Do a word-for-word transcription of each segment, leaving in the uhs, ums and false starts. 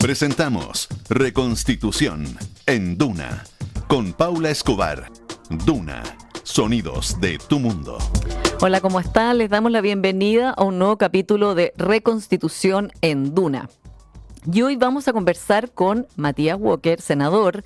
Presentamos Reconstitución en Duna con Paula Escobar. Duna, sonidos de tu mundo. Hola, ¿cómo están? Les damos la bienvenida a un nuevo capítulo de Reconstitución en Duna. Y hoy vamos a conversar con Matías Walker, senador,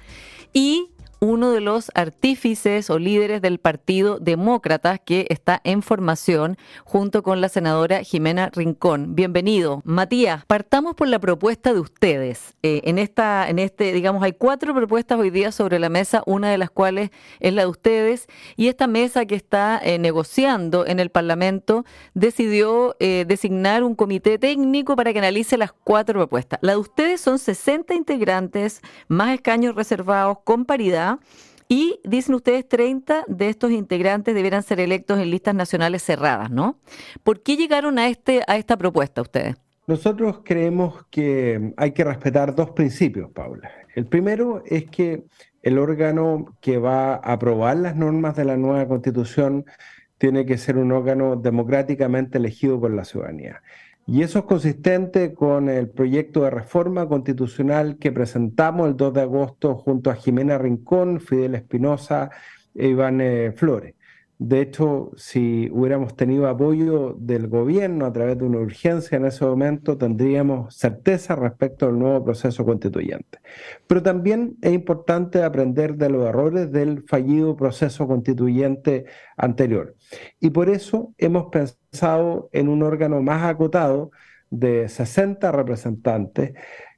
y uno de los artífices o líderes del Partido Demócrata que está en formación junto con la senadora Jimena Rincón. Bienvenido. Matías, partamos por la propuesta de ustedes. Eh, en esta, en este, digamos, hay cuatro propuestas hoy día sobre la mesa, una de las cuales es la de ustedes, y esta mesa que está eh, negociando en el Parlamento decidió eh, designar un comité técnico para que analice las cuatro propuestas. La de ustedes son sesenta integrantes, más escaños reservados, con paridad. Y dicen ustedes treinta de estos integrantes debieran ser electos en listas nacionales cerradas, ¿no? ¿Por qué llegaron a este a esta propuesta ustedes? Nosotros creemos que hay que respetar dos principios, Paula. El primero es que el órgano que va a aprobar las normas de la nueva Constitución tiene que ser un órgano democráticamente elegido por la ciudadanía. Y eso es consistente con el proyecto de reforma constitucional que presentamos el dos de agosto junto a Jimena Rincón, Fidel Espinosa e Iván eh, Flores. De hecho, si hubiéramos tenido apoyo del gobierno a través de una urgencia en ese momento, tendríamos certeza respecto al nuevo proceso constituyente. Pero también es importante aprender de los errores del fallido proceso constituyente anterior. Y por eso hemos pensado en un órgano más acotado de sesenta representantes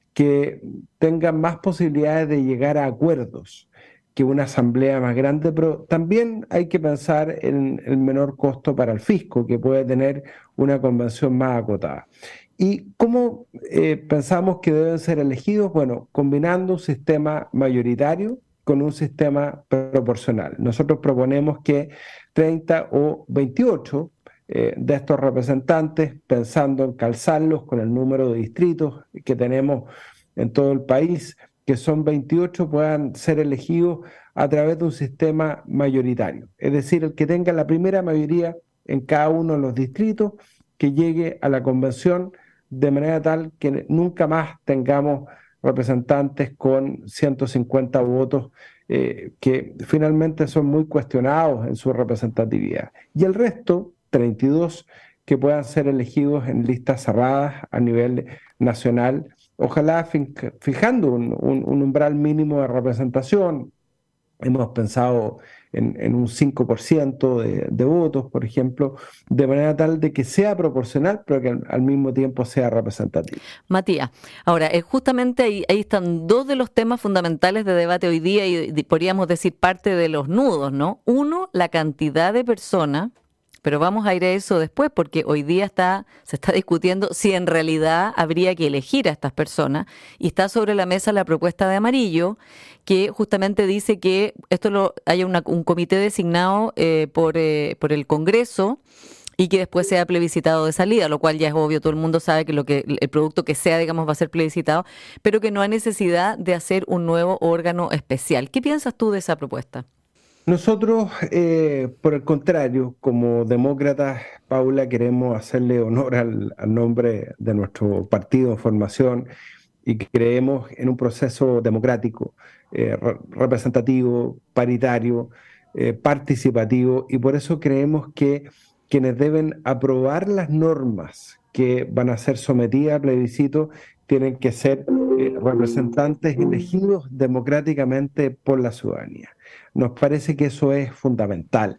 que tengan más posibilidades de llegar a acuerdos que una asamblea más grande, pero también hay que pensar en el menor costo para el fisco, que puede tener una convención más acotada. ¿Y cómo eh, pensamos que deben ser elegidos? Bueno, combinando un sistema mayoritario con un sistema proporcional. Nosotros proponemos que treinta o veintiocho eh, de estos representantes, pensando en calzarlos con el número de distritos que tenemos en todo el país, que son veintiocho, puedan ser elegidos a través de un sistema mayoritario. Es decir, el que tenga la primera mayoría en cada uno de los distritos, que llegue a la convención de manera tal que nunca más tengamos representantes con ciento cincuenta votos eh, que finalmente son muy cuestionados en su representatividad. Y el resto, treinta y dos, que puedan ser elegidos en listas cerradas a nivel nacional, ojalá fijando un, un, un umbral mínimo de representación. Hemos pensado en, en un cinco por ciento de, de votos, por ejemplo, de manera tal de que sea proporcional, pero que al, al mismo tiempo sea representativo. Matías, ahora, eh, justamente ahí, ahí están dos de los temas fundamentales de debate hoy día y, y podríamos decir parte de los nudos, ¿no? Uno, la cantidad de personas. Pero vamos a ir a eso después, porque hoy día está se está discutiendo si en realidad habría que elegir a estas personas, y está sobre la mesa la propuesta de Amarillo, que justamente dice que esto lo haya una, un comité designado eh, por, eh, por el Congreso y que después sea plebiscitado de salida, lo cual ya es obvio, todo el mundo sabe que, lo que el producto que sea, digamos, va a ser plebiscitado, pero que no hay necesidad de hacer un nuevo órgano especial. ¿Qué piensas tú de esa propuesta? Nosotros, eh, por el contrario, como demócratas, Paula, queremos hacerle honor al, al nombre de nuestro partido en formación y creemos en un proceso democrático, eh, re- representativo, paritario, eh, participativo, y por eso creemos que quienes deben aprobar las normas que van a ser sometidas a plebiscito tienen que ser eh, representantes elegidos democráticamente por la ciudadanía. Nos parece que eso es fundamental.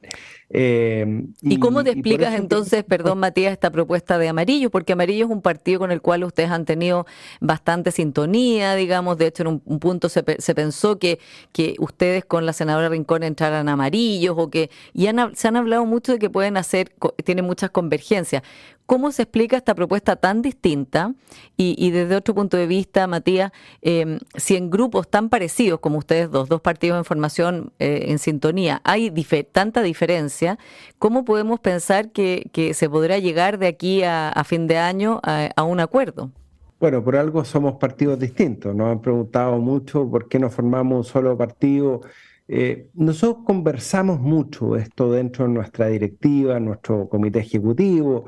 Eh, ¿Y, ¿Y cómo te explicas entonces, que... perdón Matías, esta propuesta de Amarillo? Porque Amarillo es un partido con el cual ustedes han tenido bastante sintonía, digamos. De hecho, en un, un punto se, se pensó que, que ustedes con la senadora Rincón entraran amarillos, o que y han, se han hablado mucho de que pueden hacer, tienen muchas convergencias. ¿Cómo se explica esta propuesta tan distinta? Y, y desde otro punto de vista, Matías, eh, si en grupos tan parecidos como ustedes dos, dos partidos en formación eh, en sintonía, hay difer- tanta diferencia, ¿cómo podemos pensar que, que se podrá llegar de aquí a, a fin de año a, a un acuerdo? Bueno, por algo somos partidos distintos. Nos han preguntado mucho por qué no formamos un solo partido. Eh, nosotros conversamos mucho esto dentro de nuestra directiva, nuestro comité ejecutivo.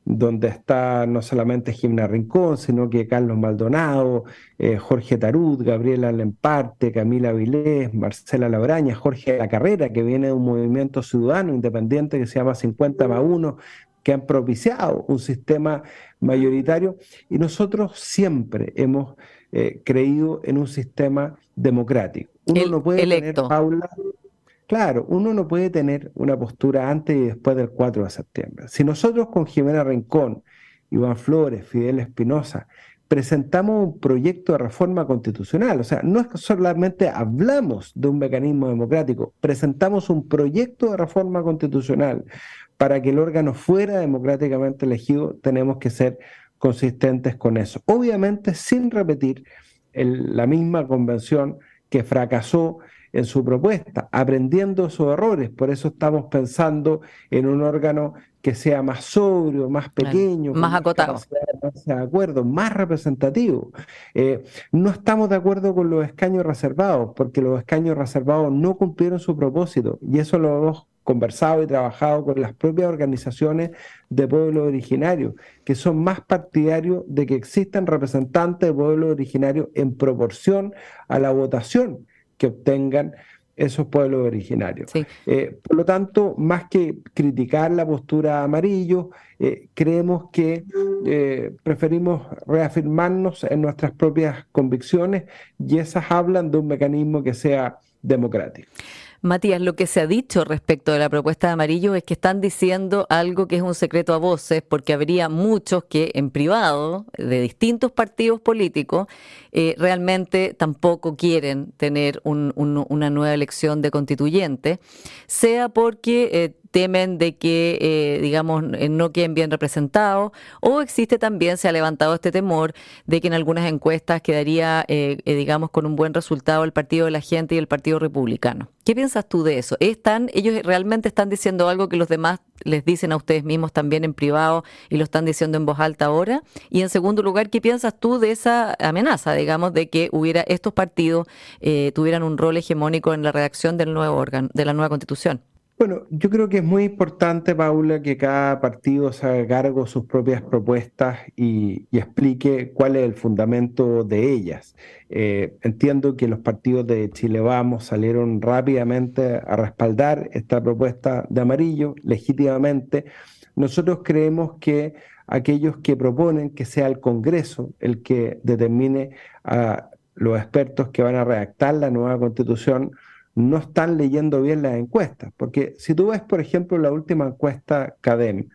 donde está no solamente Gimna Rincón, sino que Carlos Maldonado, eh, Jorge Tarut, Gabriela Lemparte, Camila Vilés, Marcela Labraña, Jorge La Carrera, que viene de un movimiento ciudadano independiente que se llama cincuenta más uno, que han propiciado un sistema mayoritario, y nosotros siempre hemos eh, creído en un sistema democrático. Uno El no puede electo. tener, Paula, claro, uno no puede tener una postura antes y después del cuatro de septiembre. Si nosotros con Jimena Rincón, Iván Flores, Fidel Espinosa, presentamos un proyecto de reforma constitucional, o sea, no es que solamente hablamos de un mecanismo democrático, presentamos un proyecto de reforma constitucional para que el órgano fuera democráticamente elegido, tenemos que ser consistentes con eso. Obviamente sin repetir el, la misma convención que fracasó en su propuesta, aprendiendo sus errores. Por eso estamos pensando en un órgano que sea más sobrio, más pequeño, más con acotado, capacidad de ponerse de acuerdo, más representativo. Eh, no estamos de acuerdo con los escaños reservados, porque los escaños reservados no cumplieron su propósito, y eso lo hemos conversado y trabajado con las propias organizaciones de pueblos originarios, que son más partidarios de que existan representantes de pueblos originarios en proporción a la votación que obtengan esos pueblos originarios. sí. Eh, por lo tanto, más que criticar la postura de Amarillo, eh, creemos que eh, preferimos reafirmarnos en nuestras propias convicciones, y esas hablan de un mecanismo que sea democrático. Matías, lo que se ha dicho respecto de la propuesta de Amarillo es que están diciendo algo que es un secreto a voces, porque habría muchos que en privado, de distintos partidos políticos, eh, realmente tampoco quieren tener un, un, una nueva elección de constituyente, sea porque eh, temen de que, eh, digamos, no queden bien representados, o existe también, se ha levantado este temor de que en algunas encuestas quedaría, eh, eh, digamos, con un buen resultado el Partido de la Gente y el Partido Republicano. ¿Qué piensas tú de eso? ¿Están, ellos realmente están diciendo algo que los demás les dicen a ustedes mismos también en privado y lo están diciendo en voz alta ahora? Y en segundo lugar, ¿qué piensas tú de esa amenaza, digamos, de que hubiera estos partidos eh, tuvieran un rol hegemónico en la redacción del nuevo órgano, de la nueva Constitución? Bueno, yo creo que es muy importante, Paula, que cada partido se haga cargo de sus propias propuestas y, y explique cuál es el fundamento de ellas. Eh, entiendo que los partidos de Chile Vamos salieron rápidamente a respaldar esta propuesta de Amarillo, legítimamente. Nosotros creemos que aquellos que proponen que sea el Congreso el que determine a los expertos que van a redactar la nueva Constitución, no están leyendo bien las encuestas, porque si tú ves, por ejemplo, la última encuesta CADEM,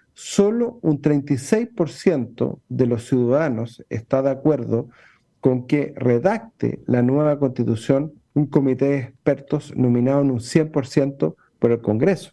solo un treinta y seis por ciento de los ciudadanos está de acuerdo con que redacte la nueva Constitución un comité de expertos nominado en un cien por ciento por el Congreso.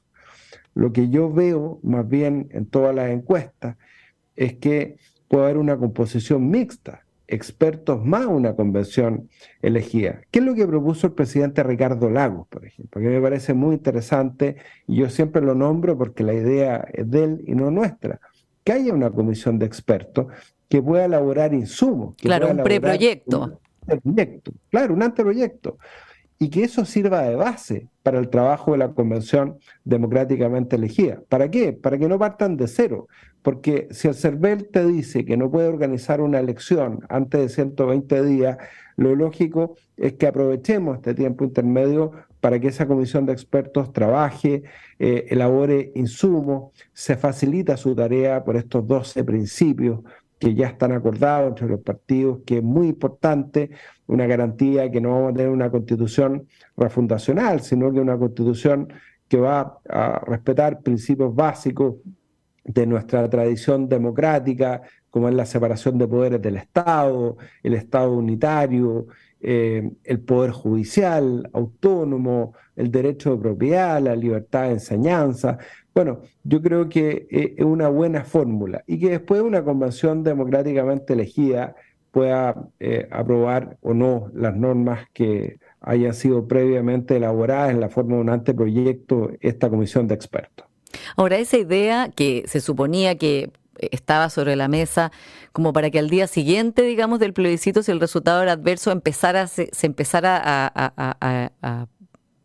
Lo que yo veo más bien en todas las encuestas es que puede haber una composición mixta, expertos más una convención elegida. ¿Qué es lo que propuso el presidente Ricardo Lagos, por ejemplo? Que me parece muy interesante, y yo siempre lo nombro porque la idea es de él y no nuestra. Que haya una comisión de expertos que pueda elaborar insumos. Que claro, pueda un preproyecto. Un anteproyecto, claro, un anteproyecto. Y que eso sirva de base para el trabajo de la convención democráticamente elegida. ¿Para qué? Para que no partan de cero. Porque si el CERVEL te dice que no puede organizar una elección antes de ciento veinte días, lo lógico es que aprovechemos este tiempo intermedio para que esa comisión de expertos trabaje, eh, elabore insumos, se facilita su tarea por estos doce principios que ya están acordados entre los partidos, que es muy importante, una garantía que no vamos a tener una constitución refundacional, sino que una constitución que va a respetar principios básicos de nuestra tradición democrática, como es la separación de poderes del Estado, el Estado unitario, eh, el poder judicial autónomo, el derecho de propiedad, la libertad de enseñanza. Bueno, yo creo que eh, es una buena fórmula, y que después una convención democráticamente elegida pueda eh, aprobar o no las normas que hayan sido previamente elaboradas en la forma de un anteproyecto, esta comisión de expertos. Ahora, esa idea que se suponía que estaba sobre la mesa como para que al día siguiente, digamos, del plebiscito, si el resultado era adverso, empezara, se, se empezara a, a, a, a, a no sé,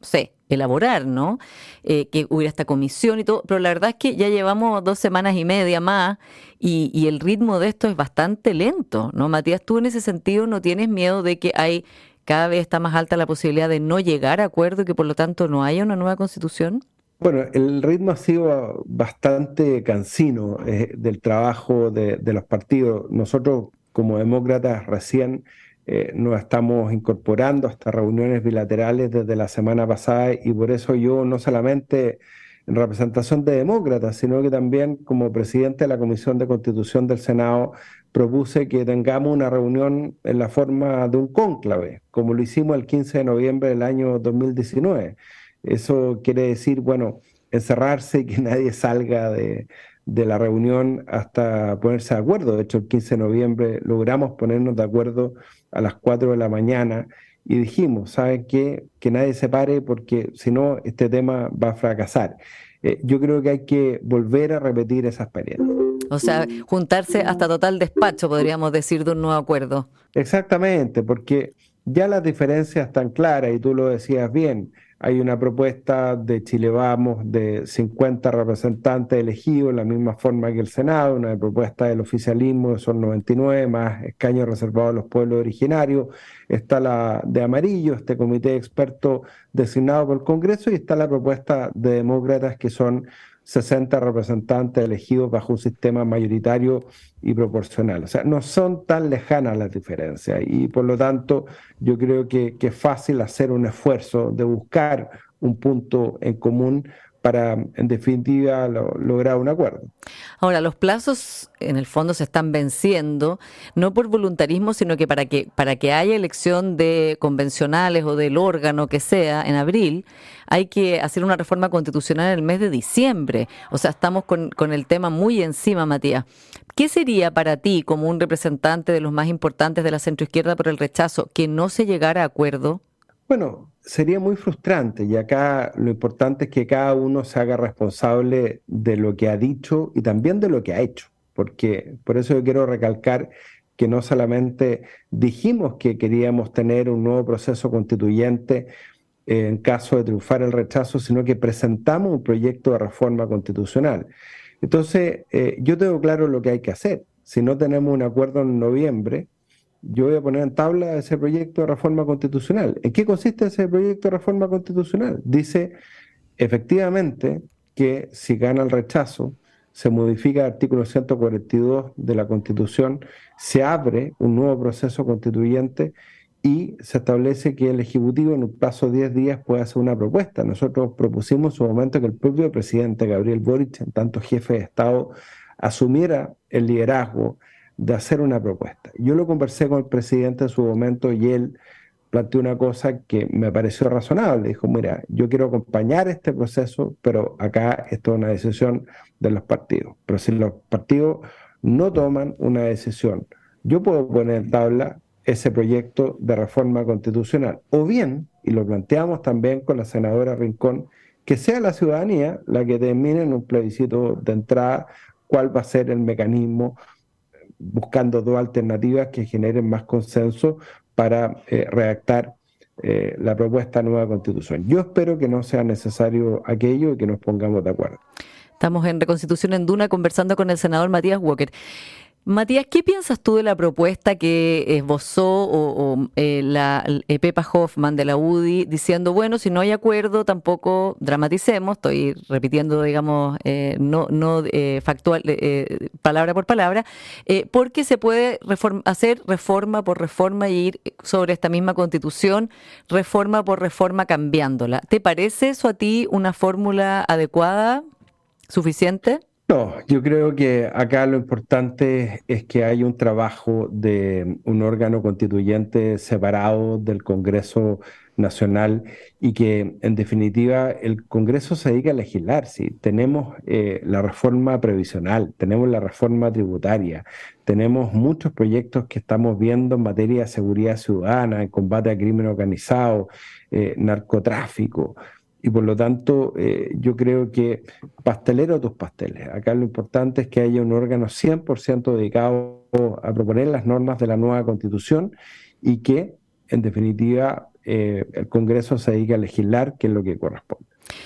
elaborar, ¿no? Eh, que hubiera esta comisión y todo, pero la verdad es que ya llevamos dos semanas y media más y, y el ritmo de esto es bastante lento, ¿no? Matías, tú en ese sentido no tienes miedo de que hay cada vez está más alta la posibilidad de no llegar a acuerdo y que por lo tanto no haya una nueva constitución. Bueno, el ritmo ha sido bastante cansino eh, del trabajo de, de los partidos. Nosotros, como demócratas, recién eh, nos estamos incorporando a estas reuniones bilaterales desde la semana pasada y por eso yo no solamente en representación de demócratas, sino que también como presidente de la Comisión de Constitución del Senado propuse que tengamos una reunión en la forma de un cónclave, como lo hicimos el quince de noviembre del año dos mil diecinueve. Eso quiere decir, bueno, encerrarse y que nadie salga de, de la reunión hasta ponerse de acuerdo. De hecho, el quince de noviembre logramos ponernos de acuerdo a las cuatro de la mañana y dijimos, ¿saben qué? Que nadie se pare porque si no, este tema va a fracasar. Eh, yo creo que hay que volver a repetir esa experiencia. O sea, juntarse hasta total despacho, podríamos decir, de un nuevo acuerdo. Exactamente, porque ya las diferencias están claras y tú lo decías bien. Hay una propuesta de Chile Vamos de cincuenta representantes elegidos, la misma forma que el Senado, una propuesta del oficialismo que son noventa y nueve, más escaños reservados a los pueblos originarios. Está la de Amarillo, este comité de expertos designado por el Congreso, y está la propuesta de demócratas que son sesenta representantes elegidos bajo un sistema mayoritario y proporcional. O sea, no son tan lejanas las diferencias y por lo tanto yo creo que, que es fácil hacer un esfuerzo de buscar un punto en común para, en definitiva, lo, lograr un acuerdo. Ahora, los plazos en el fondo se están venciendo, no por voluntarismo, sino que para que para que haya elección de convencionales o del órgano que sea en abril, hay que hacer una reforma constitucional en el mes de diciembre. O sea, estamos con, con el tema muy encima, Matías. ¿Qué sería para ti, como un representante de los más importantes de la centroizquierda por el rechazo, que no se llegara a acuerdo? Bueno, sería muy frustrante y acá lo importante es que cada uno se haga responsable de lo que ha dicho y también de lo que ha hecho, porque por eso yo quiero recalcar que no solamente dijimos que queríamos tener un nuevo proceso constituyente eh, en caso de triunfar el rechazo, sino que presentamos un proyecto de reforma constitucional. Entonces, eh, yo tengo claro lo que hay que hacer. Si no tenemos un acuerdo en noviembre, yo voy a poner en tabla ese proyecto de reforma constitucional. ¿En qué consiste ese proyecto de reforma constitucional? Dice efectivamente que si gana el rechazo, se modifica el artículo ciento cuarenta y dos de la Constitución, se abre un nuevo proceso constituyente y se establece que el Ejecutivo en un plazo de diez días puede hacer una propuesta. Nosotros propusimos en su momento que el propio presidente Gabriel Boric, en tanto jefe de Estado, asumiera el liderazgo de hacer una propuesta. Yo lo conversé con el presidente en su momento y él planteó una cosa que me pareció razonable. Dijo, mira, yo quiero acompañar este proceso, pero acá esto es una decisión de los partidos. Pero si los partidos no toman una decisión, yo puedo poner en tabla ese proyecto de reforma constitucional. O bien, y lo planteamos también con la senadora Rincón, que sea la ciudadanía la que determine en un plebiscito de entrada cuál va a ser el mecanismo, buscando dos alternativas que generen más consenso para eh, redactar eh, la propuesta de nueva constitución. Yo espero que no sea necesario aquello y que nos pongamos de acuerdo. Estamos en Reconstitución en Duna conversando con el senador Matías Walker. Matías, ¿qué piensas tú de la propuesta que esbozó o, o, eh, la eh, Pepa Hoffman de la U D I diciendo, bueno, si no hay acuerdo, tampoco dramaticemos, estoy repitiendo, digamos, eh, no, no eh, factual, eh, palabra por palabra, eh, porque se puede reform- hacer reforma por reforma y ir sobre esta misma Constitución, reforma por reforma cambiándola? ¿Te parece eso a ti una fórmula adecuada, suficiente? No, yo creo que acá lo importante es que hay un trabajo de un órgano constituyente separado del Congreso Nacional y que en definitiva el Congreso se dedica a legislar. Sí, tenemos eh, la reforma previsional, tenemos la reforma tributaria, tenemos muchos proyectos que estamos viendo en materia de seguridad ciudadana, en combate al crimen organizado, eh, narcotráfico. Y por lo tanto, eh, yo creo que pastelero tus pasteles. Acá lo importante es que haya un órgano cien por ciento dedicado a proponer las normas de la nueva Constitución y que, en definitiva, eh, el Congreso se dedique a legislar, que es lo que corresponde.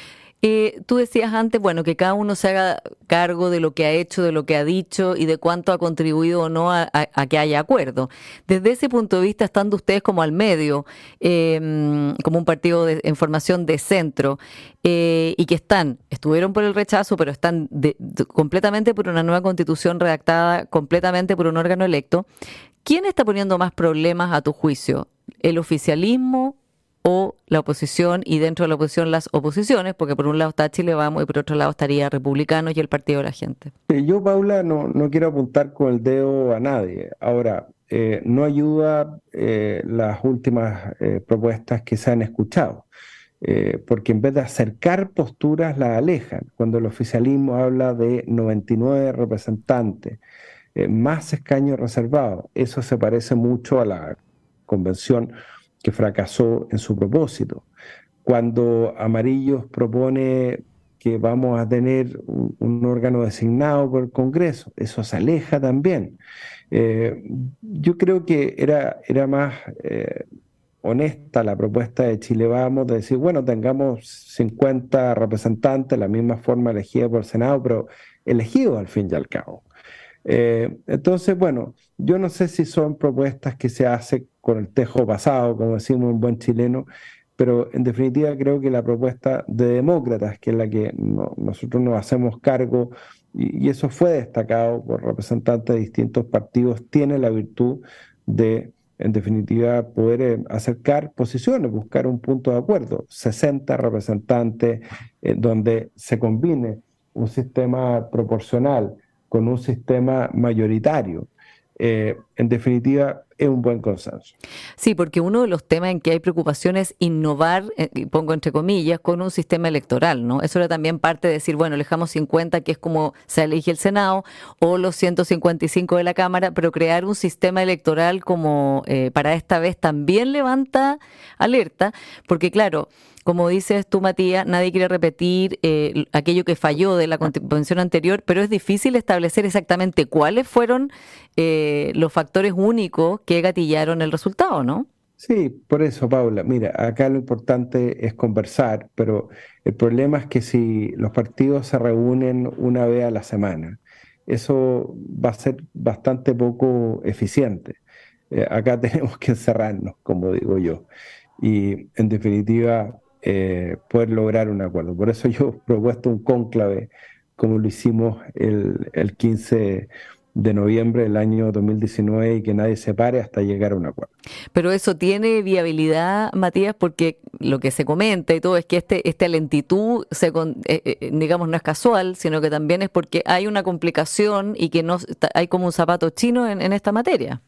Eh, tú decías antes, bueno, que cada uno se haga cargo de lo que ha hecho, de lo que ha dicho y de cuánto ha contribuido o no a, a, a que haya acuerdo. Desde ese punto de vista, estando ustedes como al medio, eh, como un partido de, en formación de centro, eh, y que están, estuvieron por el rechazo, pero están de, de, completamente por una nueva constitución redactada, completamente por un órgano electo, ¿quién está poniendo más problemas a tu juicio? ¿El oficialismo o la oposición, y dentro de la oposición las oposiciones, porque por un lado está Chile Vamos y por otro lado estaría Republicanos y el Partido de la Gente? Yo, Paula, no, no quiero apuntar con el dedo a nadie. Ahora, eh, no ayuda eh, las últimas eh, propuestas que se han escuchado, eh, porque en vez de acercar posturas, las alejan. Cuando el oficialismo habla de noventa y nueve representantes, eh, más escaños reservados, eso se parece mucho a la convención que fracasó en su propósito. Cuando Amarillos propone que vamos a tener un, un órgano designado por el Congreso, eso se aleja también. Eh, yo creo que era, era más eh, honesta la propuesta de Chile Vamos de decir, bueno, tengamos cincuenta representantes, la misma forma elegida por el Senado, pero elegidos al fin y al cabo. Eh, entonces, bueno, yo no sé si son propuestas que se hacen con el tejo pasado, como decimos en buen chileno, pero en definitiva creo que la propuesta de demócratas, que es la que no, nosotros nos hacemos cargo, y, y eso fue destacado por representantes de distintos partidos, tiene la virtud de, en definitiva, poder eh, acercar posiciones, buscar un punto de acuerdo. sesenta representantes eh, donde se combine un sistema proporcional con un sistema mayoritario. Eh, en definitiva, es un buen consenso. Sí, porque uno de los temas en que hay preocupación es innovar, eh, y pongo entre comillas, con un sistema electoral, ¿no? Eso era también parte de decir, bueno, dejamos cincuenta, que es como se elige el Senado, o los ciento cincuenta y cinco de la Cámara, pero crear un sistema electoral como eh, para esta vez también levanta alerta, porque claro, como dices tú, Matías, nadie quiere repetir eh, aquello que falló de la convención anterior, pero es difícil establecer exactamente cuáles fueron eh, los factores únicos que gatillaron el resultado, ¿no? Sí, por eso, Paula. Mira, acá lo importante es conversar, pero el problema es que si los partidos se reúnen una vez a la semana, eso va a ser bastante poco eficiente. Eh, acá tenemos que encerrarnos, como digo yo, y en definitiva eh, poder lograr un acuerdo. Por eso yo he propuesto un cónclave, como lo hicimos el, el quince de noviembre del año dos mil diecinueve, y que nadie se pare hasta llegar a un acuerdo. Pero eso tiene viabilidad, Matías, porque lo que se comenta y todo es que este, esta lentitud, se, eh, eh, digamos, no es casual, sino que también es porque hay una complicación y que no hay como un zapato chino en, en esta materia.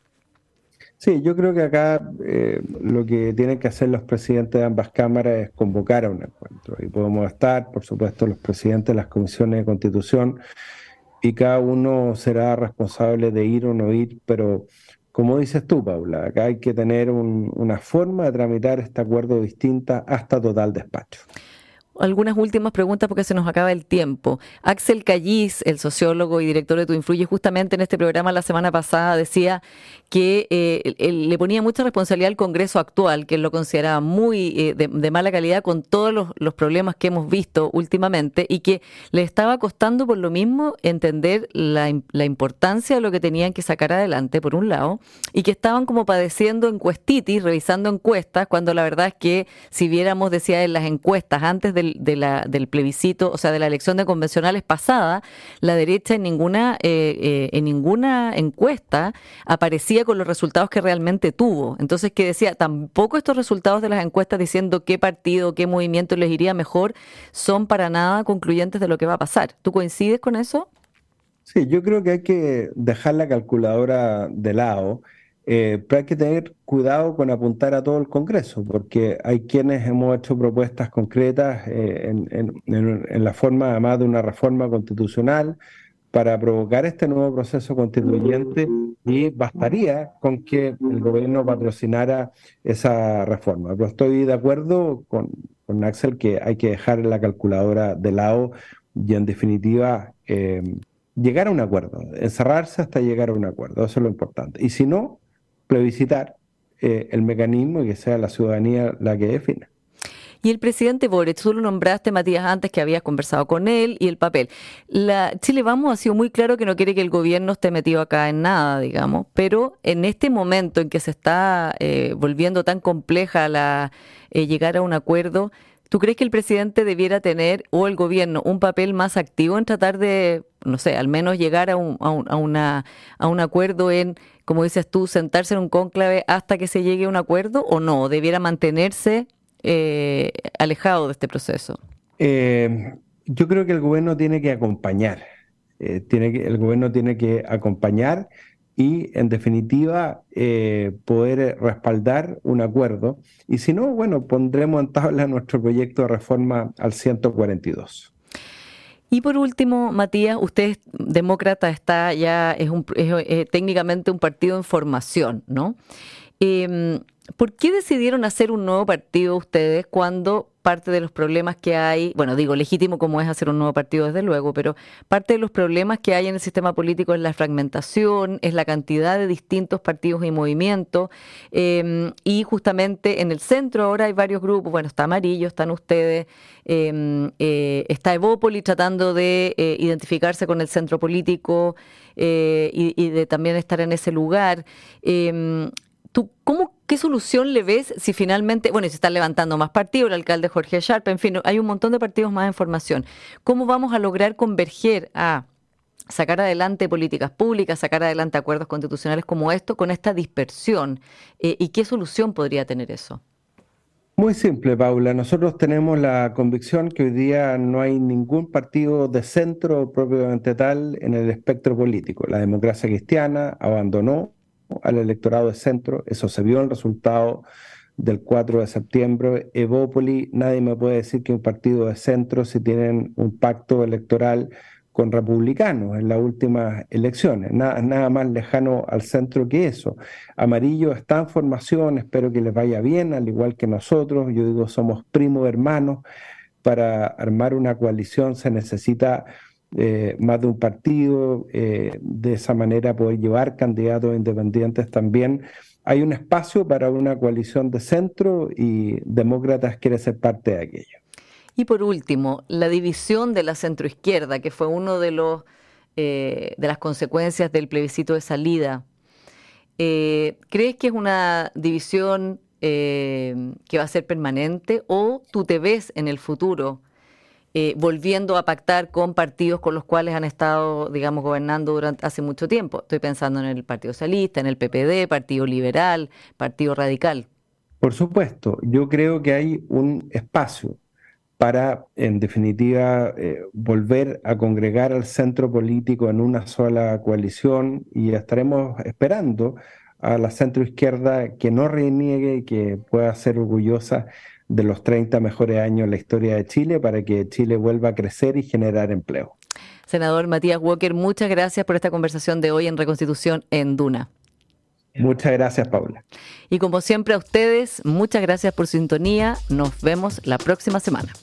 Sí, yo creo que acá eh, lo que tienen que hacer los presidentes de ambas cámaras es convocar a un encuentro. Y podemos estar, por supuesto, los presidentes de las comisiones de Constitución, y cada uno será responsable de ir o no ir, pero como dices tú, Paula, acá hay que tener un, una forma de tramitar este acuerdo distinta hasta total despacho. Algunas últimas preguntas porque se nos acaba el tiempo. Axel Callis, el sociólogo y director de Tu Influye, justamente en este programa la semana pasada decía que eh, él le ponía mucha responsabilidad al Congreso actual, que él lo consideraba muy eh, de, de mala calidad con todos los, los problemas que hemos visto últimamente, y que le estaba costando por lo mismo entender la, la importancia de lo que tenían que sacar adelante, por un lado, y que estaban como padeciendo encuestitis, revisando encuestas, cuando la verdad es que si viéramos, decía él, las encuestas antes de De la, del plebiscito, o sea, de la elección de convencionales pasada, la derecha en ninguna, eh, eh, en ninguna encuesta aparecía con los resultados que realmente tuvo. Entonces, que decía, tampoco estos resultados de las encuestas diciendo qué partido, qué movimiento les iría mejor, son para nada concluyentes de lo que va a pasar. ¿Tú coincides con eso? Sí, yo creo que hay que dejar la calculadora de lado. Eh, pero hay que tener cuidado con apuntar a todo el Congreso, porque hay quienes hemos hecho propuestas concretas eh, en, en, en, en la forma, además de una reforma constitucional, para provocar este nuevo proceso constituyente, y bastaría con que el gobierno patrocinara esa reforma. Pero estoy de acuerdo con, con Axel que hay que dejar la calculadora de lado y, en definitiva, eh, llegar a un acuerdo, encerrarse hasta llegar a un acuerdo. Eso es lo importante. Y si no, plebiscitar eh, el mecanismo y que sea la ciudadanía la que defina. Y el presidente Boric, tú lo nombraste, Matías, antes que habías conversado con él, y el papel. La Chile Vamos ha sido muy claro que no quiere que el gobierno esté metido acá en nada, digamos, pero en este momento en que se está eh, volviendo tan compleja la eh, llegar a un acuerdo, ¿tú crees que el presidente debiera tener, o el gobierno, un papel más activo en tratar de, no sé, al menos llegar a un, a un, a una, a un acuerdo en, como dices tú, sentarse en un cónclave hasta que se llegue a un acuerdo, o no? ¿Debiera mantenerse Eh, alejado de este proceso? Eh, yo creo que el gobierno tiene que acompañar, eh, tiene que, el gobierno tiene que acompañar y, en definitiva, eh, poder respaldar un acuerdo. Y si no, bueno, pondremos en tabla nuestro proyecto de reforma al ciento cuarenta y dos. Y por último, Matías, usted, demócrata, está ya, es, un, es, es técnicamente un partido en formación, ¿no? Eh, ¿Por qué decidieron hacer un nuevo partido ustedes cuando parte de los problemas que hay, bueno, digo, legítimo como es hacer un nuevo partido desde luego, pero parte de los problemas que hay en el sistema político es la fragmentación, es la cantidad de distintos partidos y movimientos, eh, y justamente en el centro ahora hay varios grupos, bueno, está Amarillo, están ustedes, eh, eh, está Evópoli tratando de eh, identificarse con el centro político eh, y, y de también estar en ese lugar. Eh, ¿Tú cómo, qué solución le ves si finalmente, bueno, y se están levantando más partidos, el alcalde Jorge Sharp, en fin, hay un montón de partidos más en formación? ¿Cómo vamos a lograr converger a sacar adelante políticas públicas, sacar adelante acuerdos constitucionales como esto, con esta dispersión? Eh, ¿Y qué solución podría tener eso? Muy simple, Paula. Nosotros tenemos la convicción que hoy día no hay ningún partido de centro propiamente tal en el espectro político. La democracia cristiana abandonó al electorado de centro, eso se vio en el resultado del cuatro de septiembre. Evópoli, nadie me puede decir que un partido de centro si tienen un pacto electoral con republicanos en las últimas elecciones, nada, nada más lejano al centro que eso. Amarillo está en formación, espero que les vaya bien, al igual que nosotros. Yo digo, somos primos hermanos. Para armar una coalición se necesita Eh, más de un partido, eh, de esa manera poder llevar candidatos independientes también. Hay un espacio para una coalición de centro y Demócratas quiere ser parte de aquello. Y por último, la división de la centroizquierda, que fue uno de los eh, de las consecuencias del plebiscito de salida. Eh, ¿Crees que es una división eh, que va a ser permanente, o tú te ves en el futuro Eh, volviendo a pactar con partidos con los cuales han estado, digamos, gobernando durante hace mucho tiempo? Estoy pensando en el Partido Socialista, en el P P D, Partido Liberal, Partido Radical. Por supuesto, yo creo que hay un espacio para, en definitiva, eh, volver a congregar al centro político en una sola coalición, y estaremos esperando a la centroizquierda que no reniegue y que pueda ser orgullosa de los treinta mejores años en la historia de Chile, para que Chile vuelva a crecer y generar empleo. Senador Matías Walker, muchas gracias por esta conversación de hoy en Reconstitución en Duna. Muchas gracias, Paula. Y como siempre a ustedes, muchas gracias por su sintonía. Nos vemos la próxima semana.